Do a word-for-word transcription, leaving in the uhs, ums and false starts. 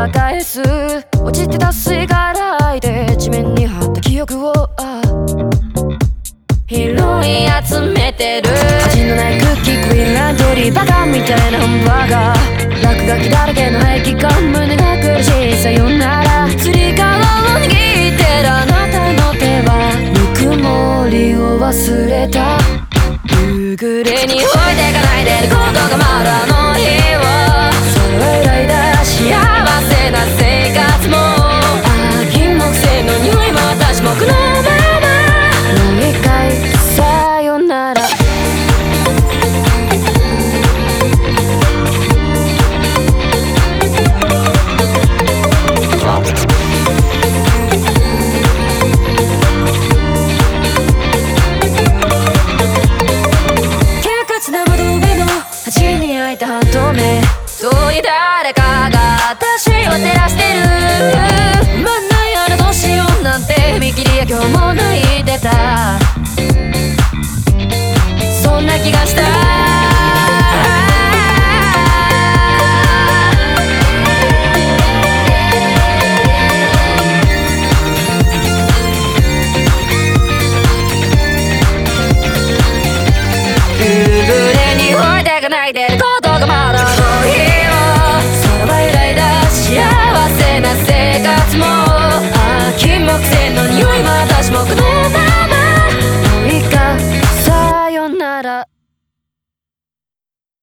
は返す。落ちてたスイカライで地面に貼った記憶を拾い集めてる。味のないクッキー、クイーンランドリー、バカみたいなハンバーガー、落書きだらけの排気管、胸が苦しいさよなら。つり革を握ってるあなたの手はぬくもりを忘れた。夕暮れに置いてかないでコートが回るあの日を、それは以来だ幸せな生活も、ああ金木犀の匂いも私もこのままもう一回さよなら。端に開いた半透明、遠い誰かが私を照らしてる。まんないあらどうしようなんて踏切や今日も泣いてた。そんな気がした。夕暮れに置いてかないで